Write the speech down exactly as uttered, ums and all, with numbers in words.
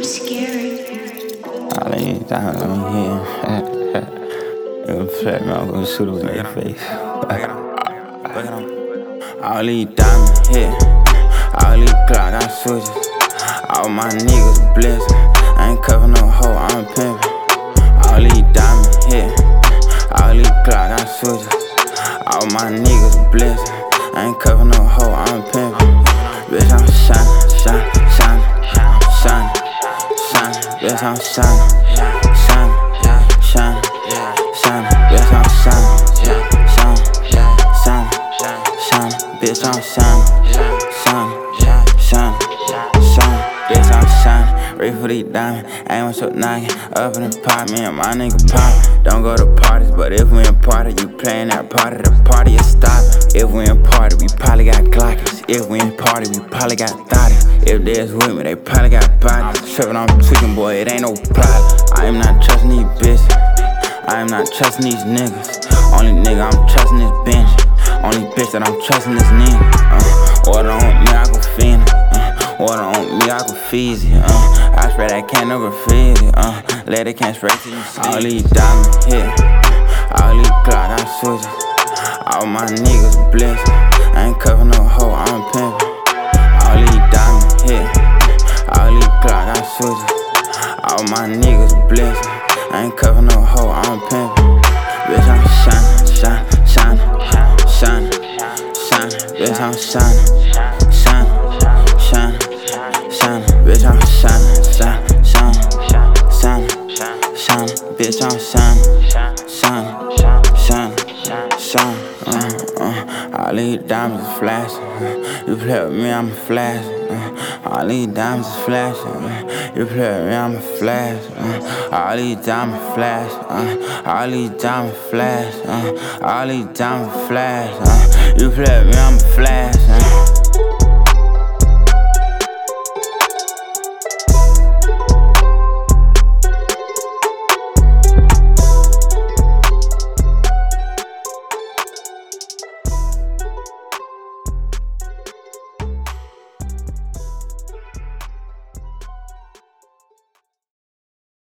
I lay it down on here. It'll flat me, I'm gonna shoot him in the face. All these diamonds hit, all these Glock got switches. All my niggas blessed, I ain't cover no hoe, I'm pimpin'. All these diamonds hit, all these Glock got switches. All my niggas blessed, I ain't cover no hoe, I'm pimpin'. Bitch, I'm shining, shining, shining, shining, shining. Bitch, I'm shining, shining, shining, shining. Bitch, I'm shining, shining, shining, shining. Bitch, I'm shining, shining, shining, shining. Bitch, I'm shining. Ready for these diamonds, I ain't so knocking. Up in the pot, me and my nigga poppin'. Don't go to parties, but if we in party, you playin' that party, the party is stoppin'. If we in party, we probably got Glockies. If we in party, we probably got thotties. If they's with me, they probably got bodies. Trippin', I'm tweaking, boy, it ain't no problem. I am not trusting these bitches, I am not trusting these niggas. Only nigga I'm trusting is Benji. Only bitch that I'm trusting is Nina. uh, Water on me, I go Fina. uh, Water on me, I go Fizzy. uh, I spray that can no graffiti. uh, Let it can't spray till you sleep. All these diamonds hit, all these Glock got switches. All my niggas blessed, I ain't cover no hoe, I'm pimpin'. All these diamonds hit, all these Glock got switches. All my niggas blessed, I ain't cover no hoe, I'm pimpin'. Bitch, I'm shining, shining, shining, shining, shining. Bitch, I'm shining, shining, shining, shining. Bitch, I'm shining, shining, shining, shining, shining. Bitch, I'm shining, shining, shining, shining. Uh, uh, all these diamonds is flashing. Uh, you play with me, I'm a flash. Uh, all these diamonds is flashing. Uh, you play with me, I'm a flash. Uh, all these diamonds flash. Uh, all these diamonds flash. Uh, all these diamonds flash. Uh, you play with me, I'm a flash. Uh,